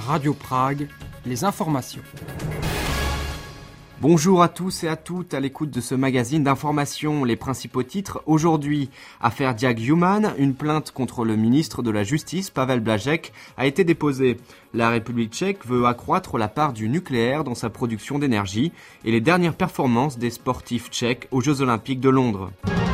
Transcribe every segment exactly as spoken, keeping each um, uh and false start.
Radio Prague, les informations. Bonjour à tous et à toutes à l'écoute de ce magazine d'information. Les principaux titres aujourd'hui. Affaire Diag Human, une plainte contre le ministre de la Justice, Pavel Blažek, a été déposée. La République tchèque veut accroître la part du nucléaire dans sa production d'énergie et les dernières performances des sportifs tchèques aux Jeux Olympiques de Londres.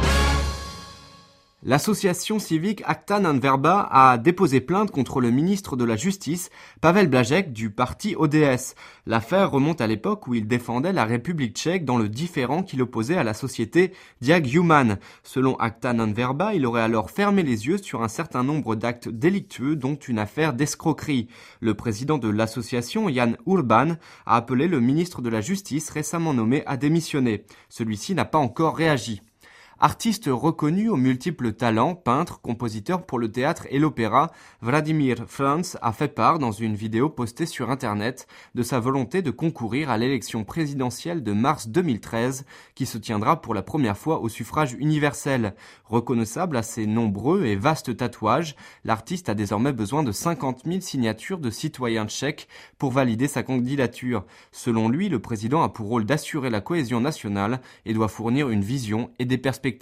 L'association civique Acta non Verba a déposé plainte contre le ministre de la Justice, Pavel Blažek, du parti O D S. L'affaire remonte à l'époque où il défendait la République tchèque dans le différend qu'il opposait à la société Diag Human. Selon Acta non Verba, il aurait alors fermé les yeux sur un certain nombre d'actes délictueux, dont une affaire d'escroquerie. Le président de l'association, Jan Urban, a appelé le ministre de la Justice récemment nommé à démissionner. Celui-ci n'a pas encore réagi. Artiste reconnu aux multiples talents, peintre, compositeur pour le théâtre et l'opéra, Vladimir Franz a fait part dans une vidéo postée sur Internet de sa volonté de concourir à l'élection présidentielle de mars deux mille treize qui se tiendra pour la première fois au suffrage universel. Reconnaissable à ses nombreux et vastes tatouages, l'artiste a désormais besoin de cinquante mille signatures de citoyens tchèques pour valider sa candidature. Selon lui, le président a pour rôle d'assurer la cohésion nationale et doit fournir une vision et des perspectives.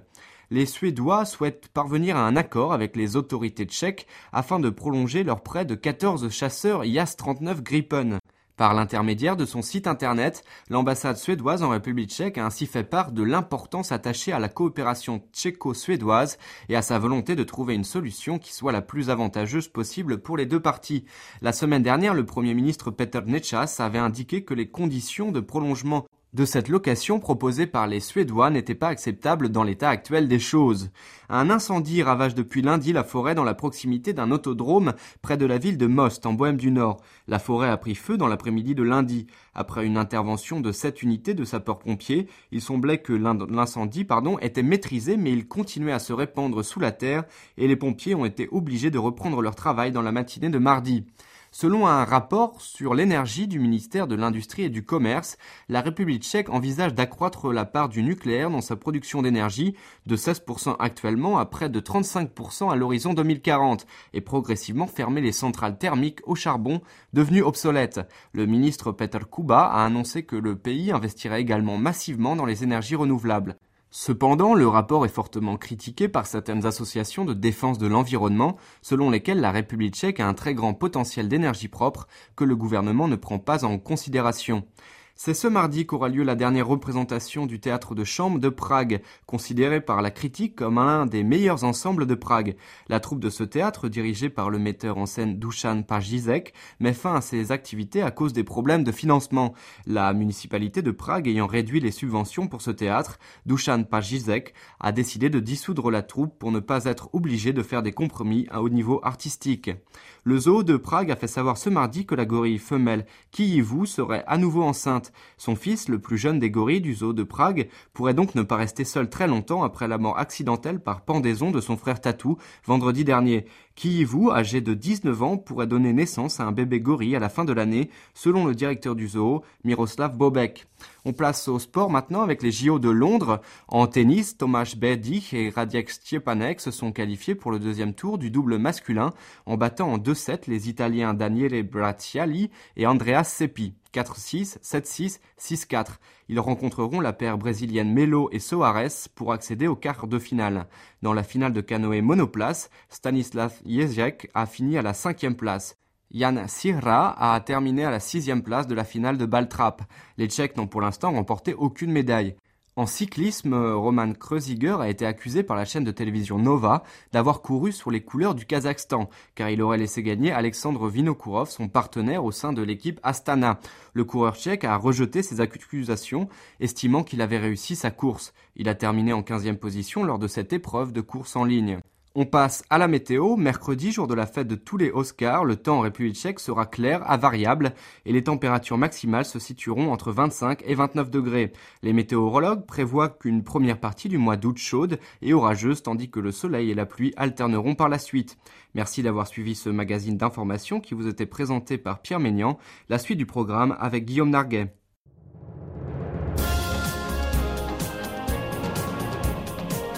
Les Suédois souhaitent parvenir à un accord avec les autorités tchèques afin de prolonger leur prêt de quatorze chasseurs I A S trente-neuf Gripen. Par l'intermédiaire de son site internet, l'ambassade suédoise en République tchèque a ainsi fait part de l'importance attachée à la coopération tchéco-suédoise et à sa volonté de trouver une solution qui soit la plus avantageuse possible pour les deux parties. La semaine dernière, le Premier ministre Petr Nečas avait indiqué que les conditions de prolongement de cette location proposée par les Suédois n'était pas acceptable dans l'état actuel des choses. Un incendie ravage depuis lundi la forêt dans la proximité d'un autodrome près de la ville de Most, en Bohême du Nord. La forêt a pris feu dans l'après-midi de lundi. Après une intervention de sept unités de sapeurs-pompiers, il semblait que l'incendie pardon, était maîtrisé, mais il continuait à se répandre sous la terre et les pompiers ont été obligés de reprendre leur travail dans la matinée de mardi. Selon un rapport sur l'énergie du ministère de l'Industrie et du Commerce, la République tchèque envisage d'accroître la part du nucléaire dans sa production d'énergie de seize pour cent actuellement à près de trente-cinq pour cent à l'horizon deux mille quarante et progressivement fermer les centrales thermiques au charbon devenues obsolètes. Le ministre Petr Kuba a annoncé que le pays investirait également massivement dans les énergies renouvelables. Cependant, le rapport est fortement critiqué par certaines associations de défense de l'environnement, selon lesquelles la République tchèque a un très grand potentiel d'énergie propre que le gouvernement ne prend pas en considération. C'est ce mardi qu'aura lieu la dernière représentation du théâtre de chambre de Prague, considéré par la critique comme l'un des meilleurs ensembles de Prague. La troupe de ce théâtre, dirigée par le metteur en scène Dušan Pařízek, met fin à ses activités à cause des problèmes de financement. La municipalité de Prague ayant réduit les subventions pour ce théâtre, Dušan Pařízek a décidé de dissoudre la troupe pour ne pas être obligé de faire des compromis à haut niveau artistique. Le zoo de Prague a fait savoir ce mardi que la gorille femelle Kyivou serait à nouveau enceinte. Son fils, le plus jeune des gorilles du zoo de Prague, pourrait donc ne pas rester seul très longtemps après la mort accidentelle par pendaison de son frère Tatou vendredi dernier. Kyivou, âgé de dix-neuf ans, pourrait donner naissance à un bébé gorille à la fin de l'année, selon le directeur du zoo, Miroslav Bobek. On place au sport maintenant avec les J O de Londres. En tennis, Tomáš Berdych et Radek Štěpánek se sont qualifiés pour le deuxième tour du double masculin en battant en deux sept les Italiens Daniele Bracciali et Andreas Seppi. quatre six, sept six, six quatre. Ils rencontreront la paire brésilienne Melo et Soares pour accéder au quart de finale. Dans la finale de canoë monoplace, Stanislav Ježek a fini à la cinquième place. Jan Sihra a terminé à la sixième place de la finale de Baltrap. Les Tchèques n'ont pour l'instant remporté aucune médaille. En cyclisme, Roman Kreuziger a été accusé par la chaîne de télévision Nova d'avoir couru sur les couleurs du Kazakhstan, car il aurait laissé gagner Alexandre Vinokourov, son partenaire au sein de l'équipe Astana. Le coureur tchèque a rejeté ces accusations, estimant qu'il avait réussi sa course. Il a terminé en quinzième position lors de cette épreuve de course en ligne. On passe à la météo. Mercredi, jour de la fête de tous les Oscars, le temps en République tchèque sera clair à variable et les températures maximales se situeront entre vingt-cinq et vingt-neuf degrés. Les météorologues prévoient qu'une première partie du mois d'août chaude et orageuse, tandis que le soleil et la pluie alterneront par la suite. Merci d'avoir suivi ce magazine d'information qui vous était présenté par Pierre Ménian. La suite du programme avec Guillaume Narguet.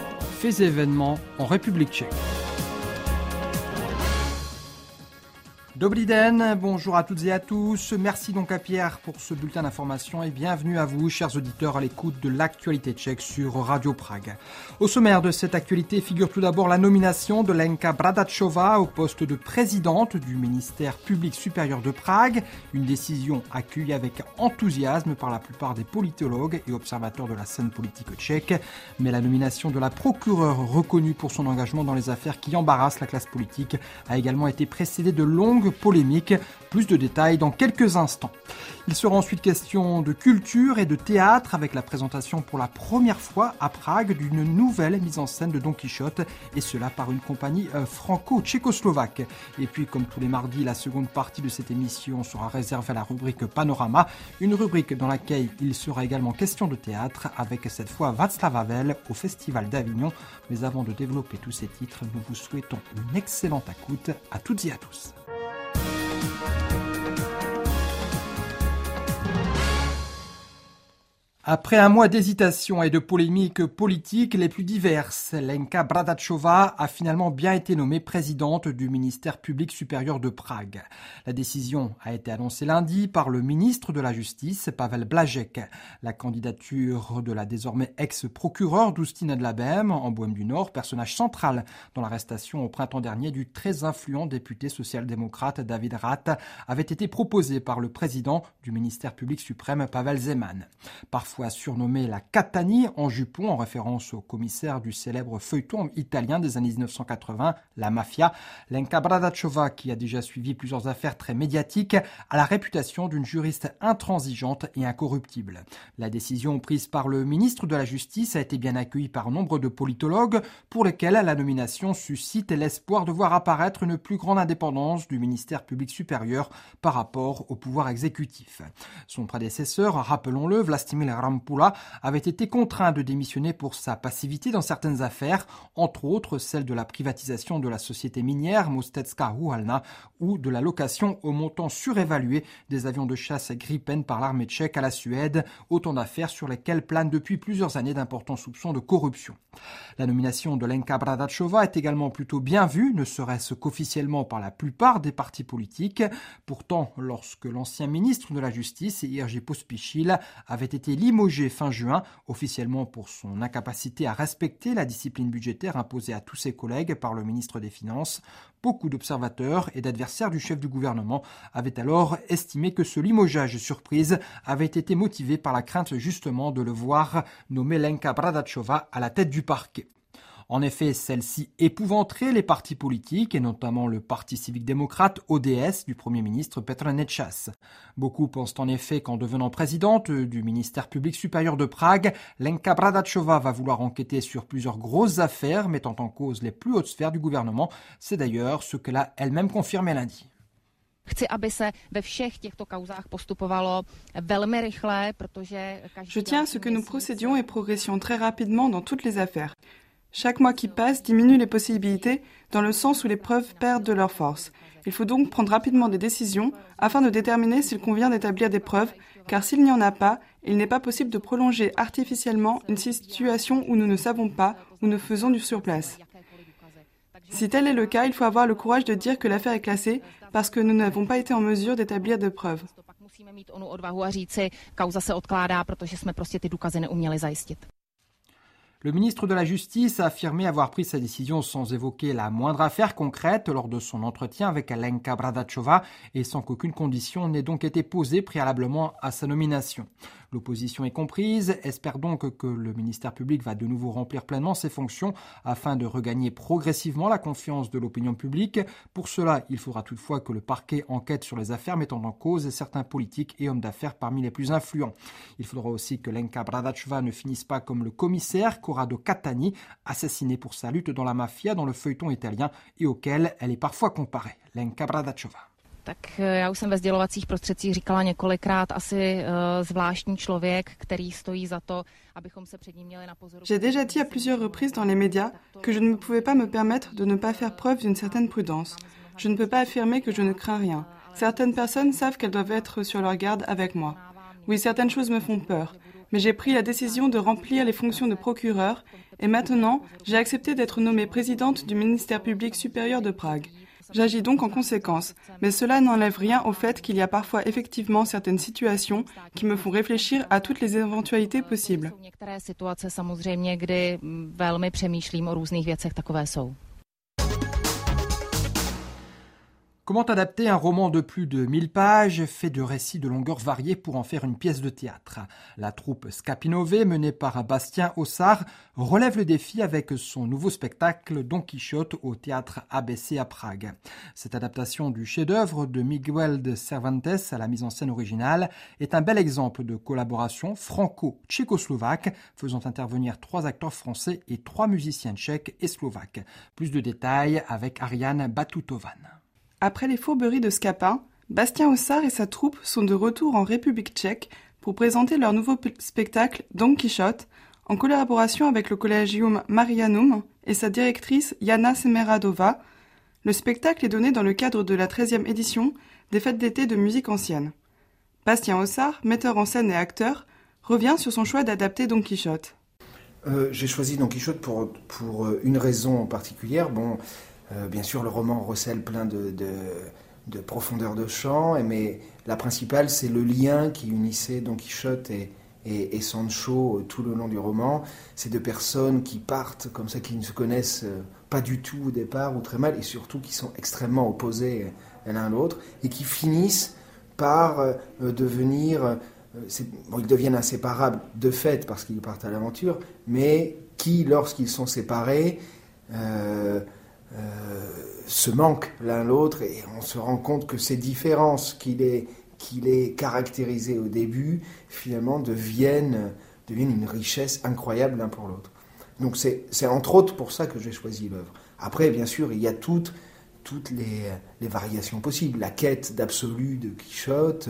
Faits et événements en République tchèque. Dobrý den, bonjour à toutes et à tous. Merci donc à Pierre pour ce bulletin d'information et bienvenue à vous, chers auditeurs, à l'écoute de l'actualité tchèque sur Radio Prague. Au sommaire de cette actualité figure tout d'abord la nomination de Lenka Bradáčová au poste de présidente du ministère public supérieur de Prague, une décision accueillie avec enthousiasme par la plupart des politologues et observateurs de la scène politique tchèque. Mais la nomination de la procureure reconnue pour son engagement dans les affaires qui embarrassent la classe politique a également été précédée de longues polémique. Plus de détails dans quelques instants. Il sera ensuite question de culture et de théâtre avec la présentation pour la première fois à Prague d'une nouvelle mise en scène de Don Quichotte et cela par une compagnie franco-tchécoslovaque. Et puis comme tous les mardis, la seconde partie de cette émission sera réservée à la rubrique Panorama, une rubrique dans laquelle il sera également question de théâtre avec cette fois Václav Havel au Festival d'Avignon. Mais avant de développer tous ces titres, nous vous souhaitons une excellente écoute à toutes et à tous. Après un mois d'hésitation et de polémiques politiques les plus diverses, Lenka Bradáčová a finalement bien été nommée présidente du ministère public supérieur de Prague. La décision a été annoncée lundi par le ministre de la Justice, Pavel Blažek. La candidature de la désormais ex-procureure d'Ústí nad Labem, en Bohême du Nord, personnage central dans l'arrestation au printemps dernier du très influent député social-démocrate David Rath, avait été proposée par le président du ministère public suprême, Pavel Zeman. Parfois surnommée la Catani en jupon en référence au commissaire du célèbre feuilleton italien des années dix-neuf cent quatre-vingts, la mafia, Lenka Bradáčová, qui a déjà suivi plusieurs affaires très médiatiques, a la réputation d'une juriste intransigeante et incorruptible. La décision prise par le ministre de la Justice a été bien accueillie par nombre de politologues pour lesquels la nomination suscite l'espoir de voir apparaître une plus grande indépendance du ministère public supérieur par rapport au pouvoir exécutif. Son prédécesseur, rappelons-le, Vlastimil Rampula, avait été contraint de démissionner pour sa passivité dans certaines affaires, entre autres celle de la privatisation de la société minière Mostecká uhelná ou de la location au montant surévalué des avions de chasse Gripen par l'armée tchèque à la Suède, autant d'affaires sur lesquelles planent depuis plusieurs années d'importants soupçons de corruption. La nomination de Lenka Bradáčová est également plutôt bien vue, ne serait-ce qu'officiellement par la plupart des partis politiques. Pourtant, lorsque l'ancien ministre de la Justice, Jiří Pospíšil, avait été limogé fin juin, officiellement pour son incapacité à respecter la discipline budgétaire imposée à tous ses collègues par le ministre des Finances, beaucoup d'observateurs et d'adversaires du chef du gouvernement avaient alors estimé que ce limogeage surprise avait été motivé par la crainte justement de le voir nommer Lenka Bradáčová à la tête du parquet. En effet, celle-ci épouvanterait les partis politiques et notamment le Parti civique-démocrate O D S du Premier ministre Petr Nečas. Beaucoup pensent en effet qu'en devenant présidente du ministère public supérieur de Prague, Lenka Bradáčová va vouloir enquêter sur plusieurs grosses affaires mettant en cause les plus hautes sphères du gouvernement. C'est d'ailleurs ce qu'elle a elle-même confirmé lundi. Je tiens à ce que nous procédions et progressions très rapidement dans toutes les affaires. Chaque mois qui passe diminue les possibilités dans le sens où les preuves perdent de leur force. Il faut donc prendre rapidement des décisions afin de déterminer s'il convient d'établir des preuves, car s'il n'y en a pas, il n'est pas possible de prolonger artificiellement une situation où nous ne savons pas, où nous faisons du surplace. Si tel est le cas, il faut avoir le courage de dire que l'affaire est classée parce que nous n'avons pas été en mesure d'établir de preuves. Le ministre de la Justice a affirmé avoir pris sa décision sans évoquer la moindre affaire concrète lors de son entretien avec Lenka Bradáčová et sans qu'aucune condition n'ait donc été posée préalablement à sa nomination. L'opposition est comprise, espère donc que le ministère public va de nouveau remplir pleinement ses fonctions afin de regagner progressivement la confiance de l'opinion publique. Pour cela, il faudra toutefois que le parquet enquête sur les affaires mettant en cause certains politiques et hommes d'affaires parmi les plus influents. Il faudra aussi que Lenka Bradáčová ne finisse pas comme le commissaire Corrado Catani, assassiné pour sa lutte dans la mafia dans le feuilleton italien et auquel elle est parfois comparée. Lenka Bradáčová. Tak já už jsem ve sdělovacích prostředcích říkala několikrát, asi uh, zvláštní člověk, který stojí za to, abychom se před ním měli na pozoru. J'ai déjà dit à plusieurs reprises dans les médias que je ne pouvais pas me permettre de ne pas faire preuve d'une certaine prudence. Je ne peux pas affirmer que je ne crains rien. Certaines personnes savent qu'elles doivent être sur leur garde avec moi. Oui, certaines choses me font peur, mais j'ai pris la décision de remplir les fonctions de procureur et maintenant, j'ai accepté d'être nommée présidente du ministère public supérieur de Prague. J'agis donc en conséquence, mais cela n'enlève rien au fait qu'il y a parfois effectivement certaines situations qui me font réfléchir à toutes les éventualités possibles. Některé situace samozřejmě, kdy velmi přemýšlím o různých věcech, takové jsou. Comment adapter un roman de plus de mille pages, fait de récits de longueur variée pour en faire une pièce de théâtre? La troupe Scapinové, menée par Bastien Ossard, relève le défi avec son nouveau spectacle Don Quichotte au théâtre A B C à Prague. Cette adaptation du chef-d'œuvre de Miguel de Cervantes à la mise en scène originale est un bel exemple de collaboration franco-tchécoslovaque, faisant intervenir trois acteurs français et trois musiciens tchèques et slovaques. Plus de détails avec Ariane Batutovan. Après les fourberies de Scapin, Bastien Ossard et sa troupe sont de retour en République tchèque pour présenter leur nouveau p- spectacle Don Quichotte en collaboration avec le Collegium Marianum et sa directrice Jana Semeradová. Le spectacle est donné dans le cadre de la treizième édition des Fêtes d'été de musique ancienne. Bastien Ossard, metteur en scène et acteur, revient sur son choix d'adapter Don Quichotte. Euh, j'ai choisi Don Quichotte pour, pour une raison particulière. Bon, Euh, bien sûr, le roman recèle plein de, de, de profondeur de champ, mais la principale, c'est le lien qui unissait Don Quichotte et, et, et Sancho tout le long du roman. Ces deux personnes qui partent comme ça, qui ne se connaissent pas du tout au départ, ou très mal, et surtout qui sont extrêmement opposés l'un à l'autre, et qui finissent par euh, devenir... Euh, c'est, bon, ils deviennent inséparables de fait parce qu'ils partent à l'aventure, mais qui, lorsqu'ils sont séparés... Euh, Euh, se manquent l'un l'autre et on se rend compte que ces différences qu'il est, qu'il est caractérisées au début finalement deviennent, deviennent une richesse incroyable l'un pour l'autre. Donc c'est, c'est entre autres pour ça que j'ai choisi l'œuvre. Après bien sûr il y a toutes, toutes les, les variations possibles. La quête d'absolu de Quichotte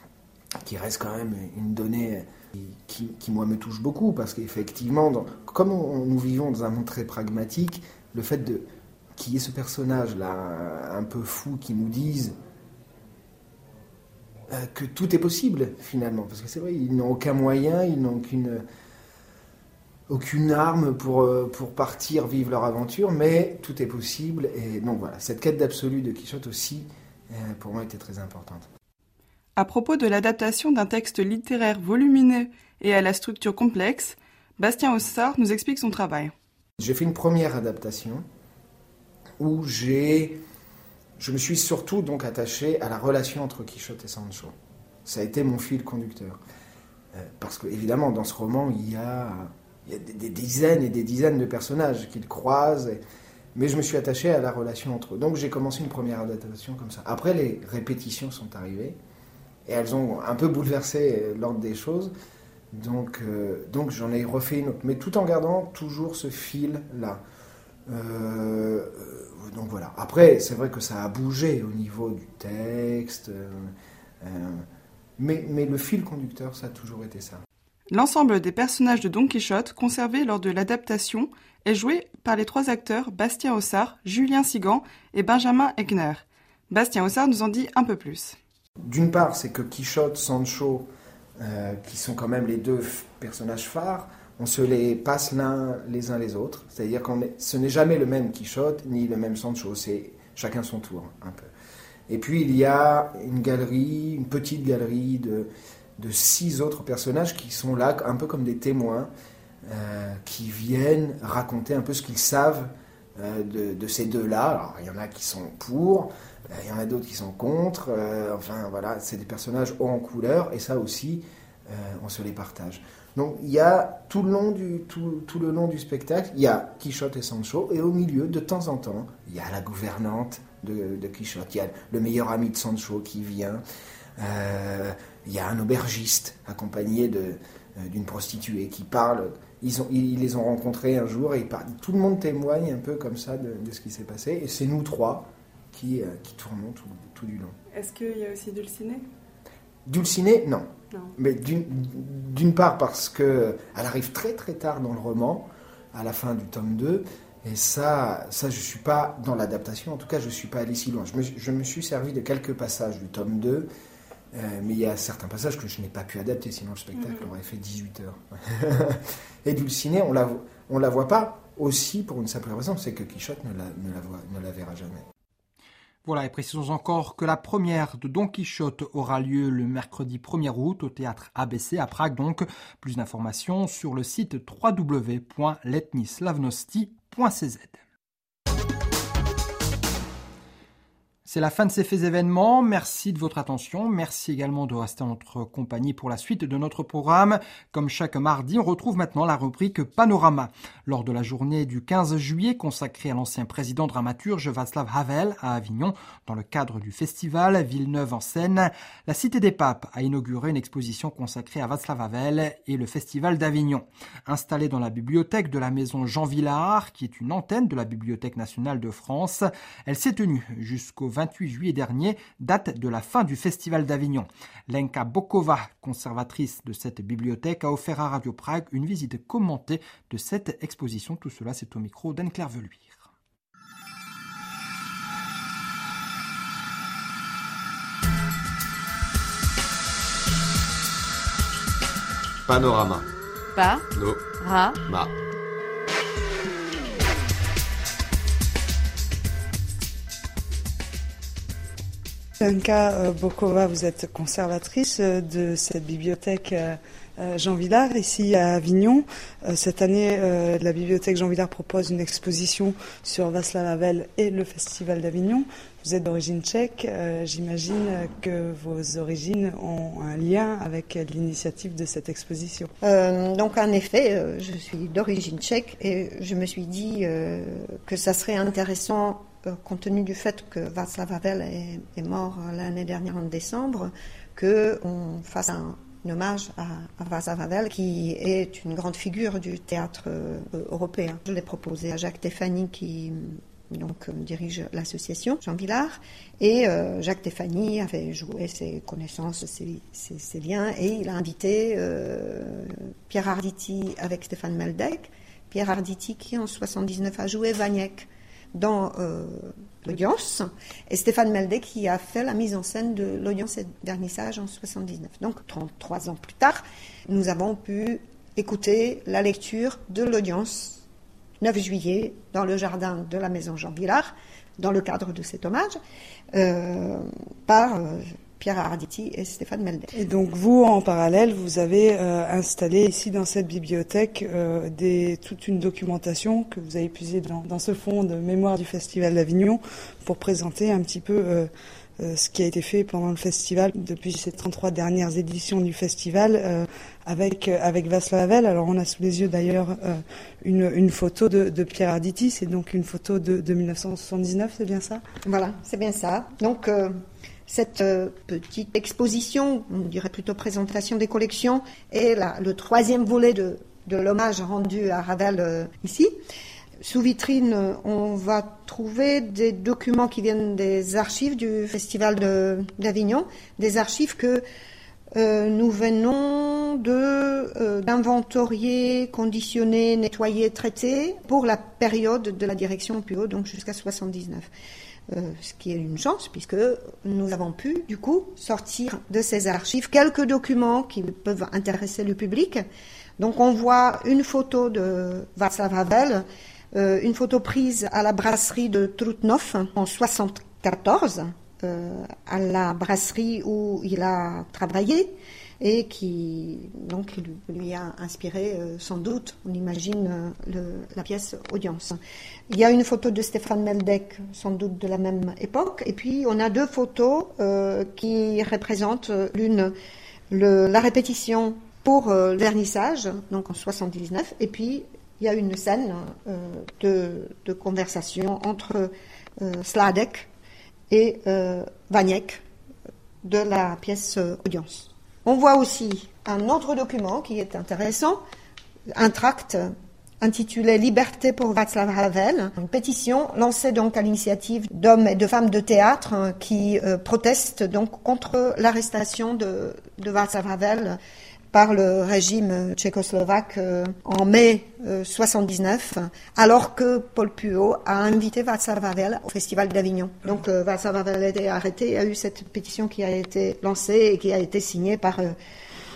qui reste quand même une donnée qui, qui moi me touche beaucoup parce qu'effectivement dans, comme on, nous vivons dans un monde très pragmatique, le fait de qui est ce personnage-là, un peu fou, qui nous dise euh, que tout est possible, finalement. Parce que c'est vrai, ils n'ont aucun moyen, ils n'ont aucune, aucune arme pour, pour partir vivre leur aventure, mais tout est possible. Et donc voilà, cette quête d'absolu de Quichotte aussi, euh, pour moi, était très importante. À propos de l'adaptation d'un texte littéraire volumineux et à la structure complexe, Bastien Ossard nous explique son travail. J'ai fait une première adaptation où j'ai, je me suis surtout donc attaché à la relation entre Quichotte et Sancho. Ça a été mon fil conducteur. Euh, parce que, évidemment, dans ce roman, il y a, il y a des, des dizaines et des dizaines de personnages qu'ils croisent, et, mais je me suis attaché à la relation entre eux. Donc j'ai commencé une première adaptation comme ça. Après, les répétitions sont arrivées, et elles ont un peu bouleversé l'ordre des choses. Donc, euh, donc j'en ai refait une autre, mais tout en gardant toujours ce fil-là. Euh, donc voilà. Après, c'est vrai que ça a bougé au niveau du texte, euh, euh, mais, mais le fil conducteur, ça a toujours été ça. L'ensemble des personnages de Don Quichotte conservés lors de l'adaptation est joué par les trois acteurs Bastien Ossard, Julien Sigan et Benjamin Egner. Bastien Ossard nous en dit un peu plus. D'une part, c'est que Quichotte, Sancho, euh, qui sont quand même les deux f- personnages phares, on se les passe l'un les uns les autres. C'est-à-dire que ce n'est jamais le même Quichotte ni le même Sancho, c'est chacun son tour un peu. Et puis il y a une galerie, une petite galerie de, de six autres personnages qui sont là un peu comme des témoins, euh, qui viennent raconter un peu ce qu'ils savent euh, de, de ces deux-là. Alors il y en a qui sont pour, euh, il y en a d'autres qui sont contre, euh, enfin voilà, c'est des personnages hauts en couleur, et ça aussi, euh, on se les partage. Donc il y a tout le long du, tout, tout le long du spectacle, il y a Quichotte et Sancho, et au milieu, de temps en temps, il y a la gouvernante de, de Quichotte, il y a le meilleur ami de Sancho qui vient, euh, il y a un aubergiste accompagné de, euh, d'une prostituée qui parle. Ils, ont, ils les ont rencontrés un jour et ils parlent. Tout le monde témoigne un peu comme ça de, de ce qui s'est passé, et c'est nous trois qui, euh, qui tournons tout, tout du long. Est-ce qu'il y a aussi Dulcinée ? Dulcinée, non. Non. Mais d'une, d'une part parce qu'elle arrive très très tard dans le roman, à la fin du tome deux, et ça, ça je ne suis pas, dans l'adaptation en tout cas, je ne suis pas allé si loin. Je me, je me suis servi de quelques passages du tome deux, euh, mais il y a certains passages que je n'ai pas pu adapter, sinon le spectacle mm-hmm. aurait fait dix-huit heures. Et Dulcinée, on la, on la voit pas aussi pour une simple raison, c'est que Quichotte ne la, ne la, voit, ne la verra jamais. Voilà, et précisons encore que la première de Don Quichotte aura lieu le mercredi premier août au théâtre A B C à Prague. Donc, plus d'informations sur le site w w w point letni slavnosti point c z. C'est la fin de ces faits événements. Merci de votre attention. Merci également de rester en notre compagnie pour la suite de notre programme. Comme chaque mardi, on retrouve maintenant la rubrique Panorama. Lors de la journée du quinze juillet consacrée à l'ancien président dramaturge Václav Havel à Avignon, dans le cadre du festival Villeneuve en Seine, la Cité des Papes a inauguré une exposition consacrée à Václav Havel et le festival d'Avignon. Installée dans la bibliothèque de la maison Jean Villard, qui est une antenne de la Bibliothèque nationale de France, elle s'est tenue jusqu'au vingt-huit juillet dernier, date de la fin du Festival d'Avignon. Lenka Bokova, conservatrice de cette bibliothèque, a offert à Radio Prague une visite commentée de cette exposition. Tout cela, c'est au micro d'Anne-Claire Veluire. Panorama. Pa. No. Ra. Ma. Lenka Bokova, vous êtes conservatrice de cette bibliothèque Jean Villard ici à Avignon. Cette année, la bibliothèque Jean Villard propose une exposition sur Václav Havel et le Festival d'Avignon. Vous êtes d'origine tchèque, j'imagine que vos origines ont un lien avec l'initiative de cette exposition. Euh, donc en effet, je suis d'origine tchèque et je me suis dit euh, que ça serait intéressant, compte tenu du fait que Václav Havel est, est mort l'année dernière en décembre, qu'on fasse un, un hommage à, à Václav Havel, qui est une grande figure du théâtre euh, européen. Je l'ai proposé à Jacques Teffany, qui donc, euh, dirige l'association Jean Villard, et euh, Jacques Teffany avait joué ses connaissances, ses, ses, ses liens, et il a invité euh, Pierre Arditi avec Stéphane Meldek. Pierre Arditi qui en soixante-dix-neuf a joué Vagnec dans euh, l'audience, et Stéphane Meldek qui a fait la mise en scène de l'audience et vernissage en soixante-dix-neuf. Donc trente-trois ans plus tard, nous avons pu écouter la lecture de l'audience neuf juillet dans le jardin de la maison Jean Villard, dans le cadre de cet hommage, euh, par euh, Pierre Arditi et Stéphane Meldek. Et donc vous, en parallèle, vous avez euh, installé ici dans cette bibliothèque euh, des, toute une documentation que vous avez puisée dans, dans ce fonds de mémoire du Festival d'Avignon pour présenter un petit peu euh, euh, ce qui a été fait pendant le festival depuis ces trente-trois dernières éditions du festival euh, avec, euh, avec Václav Havel. Alors on a sous les yeux d'ailleurs euh, une, une photo de, de Pierre Arditi, c'est donc une photo de, de dix-neuf cent soixante-dix-neuf, c'est bien ça ? Voilà, c'est bien ça. Donc... Euh Cette euh, petite exposition, on dirait plutôt présentation des collections, est la, le troisième volet de, de l'hommage rendu à Havel euh, ici. Sous vitrine, on va trouver des documents qui viennent des archives du Festival de, d'Avignon, des archives que euh, nous venons de, euh, d'inventorier, conditionner, nettoyer, traiter pour la période de la direction P O, donc jusqu'à soixante-dix-neuf. Euh, ce qui est une chance, puisque nous avons pu, du coup, sortir de ces archives quelques documents qui peuvent intéresser le public. Donc, on voit une photo de Václav Havel, euh, une photo prise à la brasserie de Trutnov en soixante-quatorze, euh, à la brasserie où il a travaillé, et qui donc lui a inspiré euh, sans doute, on imagine, euh, le, la pièce Audience. Il y a une photo de Stéphane Meldek, sans doute de la même époque, et puis on a deux photos euh, qui représentent l'une le, la répétition pour euh, le vernissage, donc en soixante-dix-neuf, et puis il y a une scène euh, de, de conversation entre euh, Sládek et euh, Vagnec de la pièce euh, Audience. On voit aussi un autre document qui est intéressant, un tract intitulé « Liberté pour Václav Havel », une pétition lancée donc à l'initiative d'hommes et de femmes de théâtre qui euh, protestent donc contre l'arrestation de, de Václav Havel par le régime tchécoslovaque euh, en mai euh, soixante-dix-neuf, alors que Paul Puot a invité Václav Havel au Festival d'Avignon. Donc euh, Václav Havel a été arrêté, il y a eu cette pétition qui a été lancée et qui a été signée par euh,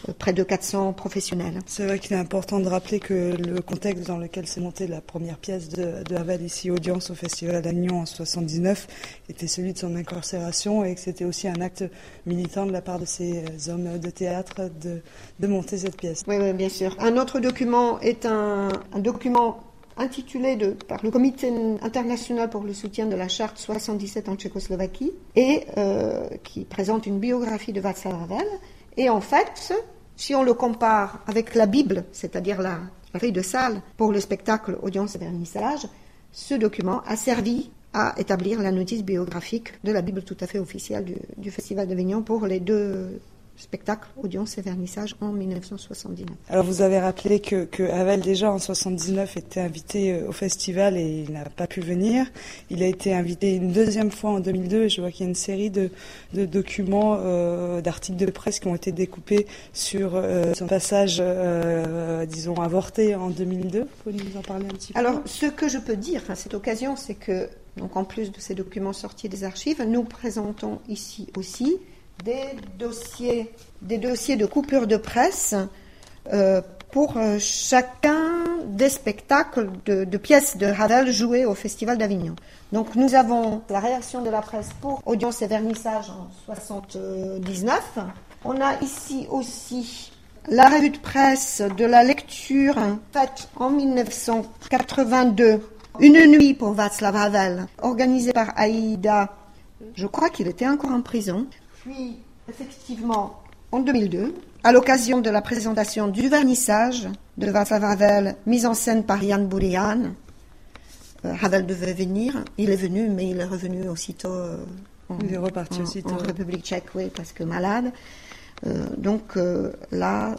près de quatre cents professionnels. C'est vrai qu'il est important de rappeler que le contexte dans lequel s'est montée la première pièce de, de Havel, ici Audience, au Festival d'Avignon en soixante-dix-neuf, était celui de son incarcération et que c'était aussi un acte militant de la part de ces hommes de théâtre de, de monter cette pièce. Oui, oui, bien sûr. Un autre document est un, un document intitulé de, par le Comité international pour le soutien de la charte soixante-dix-sept en Tchécoslovaquie et euh, qui présente une biographie de Václav Havel. Et en fait, si on le compare avec la Bible, c'est-à-dire la, la feuille de salle pour le spectacle Audience et vernissage, ce document a servi à établir la notice biographique de la Bible tout à fait officielle du, du Festival d'Avignon pour les deux spectacle, audience et vernissage en dix-neuf cent soixante-dix-neuf. Alors vous avez rappelé que, que Havel déjà en soixante-dix-neuf était invité au festival et il n'a pas pu venir. Il a été invité une deuxième fois en deux mille deux et je vois qu'il y a une série de, de documents, euh, d'articles de presse qui ont été découpés sur euh, son passage, euh, disons, avorté en deux mille deux. Vous pouvez nous en parler un petit peu? Alors ce que je peux dire à cette occasion, c'est que, donc en plus de ces documents sortis des archives, nous présentons ici aussi des dossiers, des dossiers de coupure de presse euh, pour euh, chacun des spectacles de, de pièces de Havel jouées au Festival d'Avignon. Donc nous avons la réaction de la presse pour Audience et vernissage en soixante-dix-neuf. On a ici aussi la revue de presse de la lecture faite en dix-neuf cent quatre-vingt-deux, Une nuit pour Václav Havel, organisée par Aïda. Je crois qu'il était encore en prison. Puis, effectivement, en deux mille deux, à l'occasion de la présentation du vernissage de Václav Havel, mise en scène par Jan Burian, euh, Havel devait venir. Il est venu, mais il est revenu aussitôt euh, en, il est reparti en, aussitôt. en République tchèque, oui, parce que malade. Euh, donc euh, là,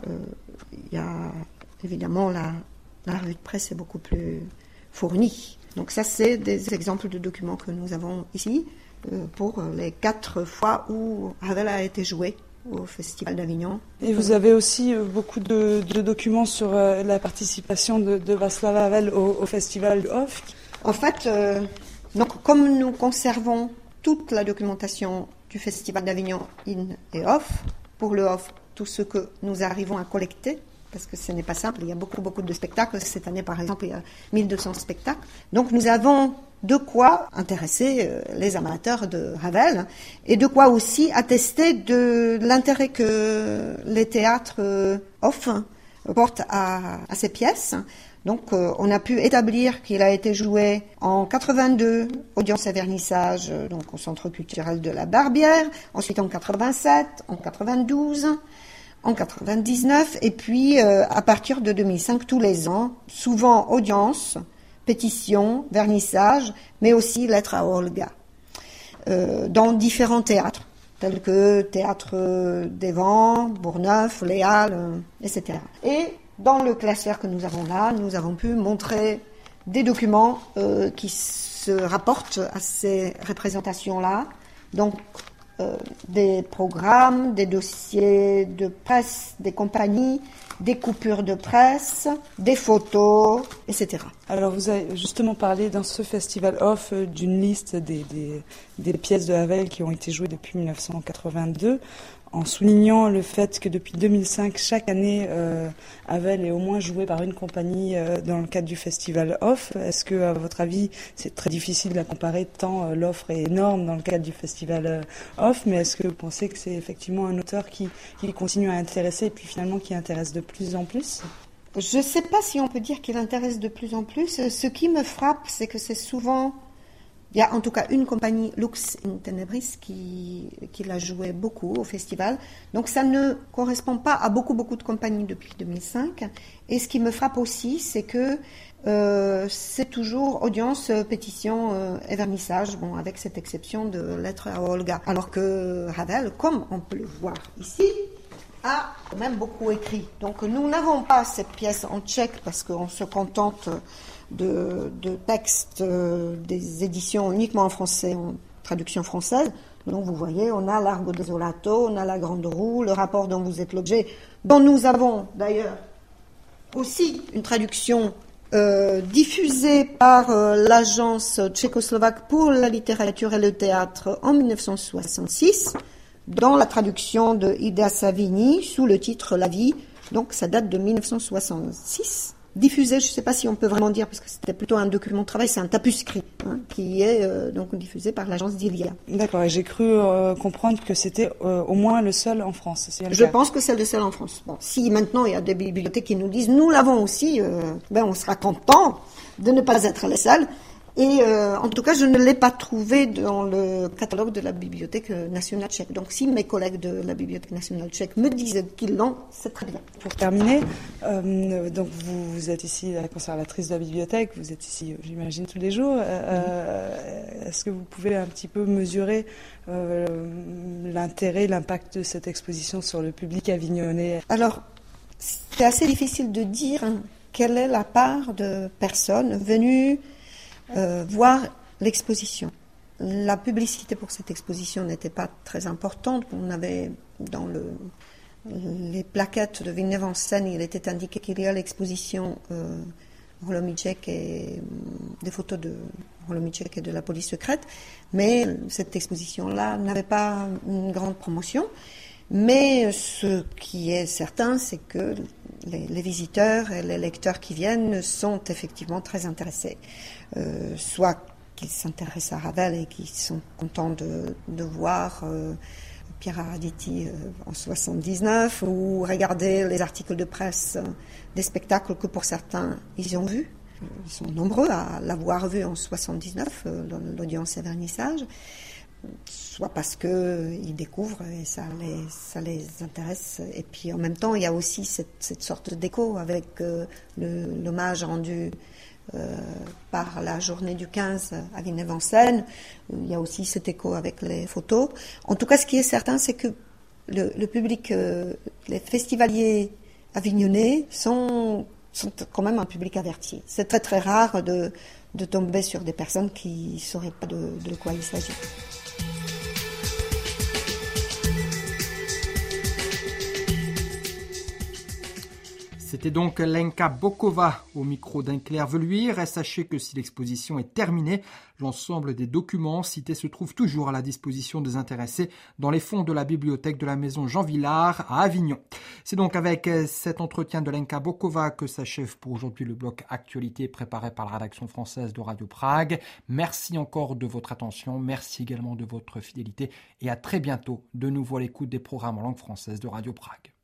il euh, y a évidemment la, la revue de presse est beaucoup plus fournie. Donc ça, c'est des exemples de documents que nous avons ici. Pour les quatre fois où Havel a été joué au Festival d'Avignon. Et vous avez aussi beaucoup de, de documents sur la participation de, de Václav Havel au, au Festival Off. En fait, euh, donc, comme nous conservons toute la documentation du Festival d'Avignon in et off, pour le off, tout ce que nous arrivons à collecter, parce que ce n'est pas simple, il y a beaucoup, beaucoup de spectacles. Cette année, par exemple, il y a mille deux cents spectacles. Donc, nous avons de quoi intéresser les amateurs de Havel et de quoi aussi attester de l'intérêt que les théâtres off portent à, à ces pièces. Donc, on a pu établir qu'il a été joué en quatre-vingt-deux, audience et vernissage, donc au Centre culturel de la Barbière, ensuite en quatre-vingt-sept, en quatre-vingt-douze, en quatre-vingt-dix-neuf, et puis euh, à partir de deux mille cinq, tous les ans, souvent audience, pétition, vernissage, mais aussi lettre à Olga, euh, dans différents théâtres, tels que Théâtre des Vents, Bourgneuf, Léal, euh, et cetera. Et dans le classeur que nous avons là, nous avons pu montrer des documents euh, qui se rapportent à ces représentations-là, donc Euh, des programmes, des dossiers de presse, des compagnies, des coupures de presse, des photos, et cetera. Alors vous avez justement parlé dans ce festival off euh, d'une liste des, des, des pièces de Havel qui ont été jouées depuis dix-neuf cent quatre-vingt-deux, en soulignant le fait que depuis deux mille cinq, chaque année, euh, Havel est au moins joué par une compagnie euh, dans le cadre du festival off. Est-ce que, à votre avis, c'est très difficile de la comparer tant euh, l'offre est énorme dans le cadre du festival euh, off, mais est-ce que vous pensez que c'est effectivement un auteur qui, qui continue à intéresser et puis finalement qui intéresse de plus en plus? Je ne sais pas si on peut dire qu'il intéresse de plus en plus. Ce qui me frappe, c'est que c'est souvent... Il y a en tout cas une compagnie, Lux in Tenebris, qui, qui l'a joué beaucoup au festival. Donc ça ne correspond pas à beaucoup, beaucoup de compagnies depuis deux mille cinq. Et ce qui me frappe aussi, c'est que euh, c'est toujours audience, pétition euh, et vernissage, bon, avec cette exception de lettre à Olga. Alors que Havel, comme on peut le voir ici, a quand même beaucoup écrit. Donc nous n'avons pas cette pièce en tchèque parce qu'on se contente... De, de textes, euh, des éditions uniquement en français, en traduction française. Donc vous voyez, on a l'Argo Desolato, on a la Grande Roue, le rapport dont vous êtes l'objet, dont nous avons d'ailleurs aussi une traduction euh, diffusée par euh, l'agence tchécoslovaque pour la littérature et le théâtre en dix-neuf cent soixante-six. dans la traduction de Ida Savini sous le titre La vie. Donc ça date de dix-neuf cent soixante-six. Diffusé, je ne sais pas si on peut vraiment dire, parce que c'était plutôt un document de travail, c'est un tapuscrit hein, qui est euh, donc diffusé par l'agence d'Ilia. D'accord, et j'ai cru euh, comprendre que c'était euh, au moins le seul en France. C'est je pense que c'est le seul en France. Bon, si maintenant il y a des bibliothèques qui nous disent nous l'avons aussi, euh, ben on sera content de ne pas être les seuls. Et euh, en tout cas, je ne l'ai pas trouvé dans le catalogue de la Bibliothèque nationale tchèque. Donc si mes collègues de la Bibliothèque nationale tchèque me disent qu'ils l'ont, c'est très bien. Pour terminer, euh, donc vous, vous êtes ici la conservatrice de la bibliothèque, vous êtes ici, j'imagine, tous les jours. Euh, mmh. Est-ce que vous pouvez un petit peu mesurer euh, l'intérêt, l'impact de cette exposition sur le public avignonnais? Alors, c'est assez difficile de dire hein, quelle est la part de personnes venues Euh, voir l'exposition. La publicité pour cette exposition n'était pas très importante. On avait dans le, les plaquettes de Villeneuve en Seine, il était indiqué qu'il y a l'exposition euh, Holomíček et des photos de Holomíček et de la police secrète, mais cette exposition-là n'avait pas une grande promotion. Mais ce qui est certain, c'est que les, les visiteurs et les lecteurs qui viennent sont effectivement très intéressés. Euh, soit qu'ils s'intéressent à Ravel et qu'ils sont contents de, de voir euh, Pierre Arditi euh, en soixante-dix-neuf, ou regarder les articles de presse euh, des spectacles que pour certains ils ont vus. Ils sont nombreux à l'avoir vu en soixante-dix-neuf, euh, l'audience et vernissage. Soit parce qu'ils découvrent et ça les, ça les intéresse. Et puis en même temps, il y a aussi cette, cette sorte d'écho avec euh, le, l'hommage rendu euh, par la journée du quinze à Villeneuve-en-Seine. Il y a aussi cet écho avec les photos. En tout cas, ce qui est certain, c'est que le, le public, euh, les festivaliers avignonnais sont, sont quand même un public averti. C'est très très rare de, de tomber sur des personnes qui ne sauraient pas de, de quoi il s'agit. C'était donc Lenka Bokova au micro d'Anne-Claire Veluire. Et sachez que si l'exposition est terminée, l'ensemble des documents cités se trouvent toujours à la disposition des intéressés dans les fonds de la bibliothèque de la maison Jean Villard à Avignon. C'est donc avec cet entretien de Lenka Bokova que s'achève pour aujourd'hui le bloc Actualité préparé par la rédaction française de Radio Prague. Merci encore de votre attention, merci également de votre fidélité et à très bientôt de nouveau à l'écoute des programmes en langue française de Radio Prague.